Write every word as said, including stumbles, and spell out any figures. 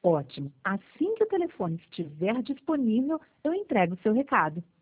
Ótimo. Assim que o telefone estiver disponível, eu entrego o seu recado.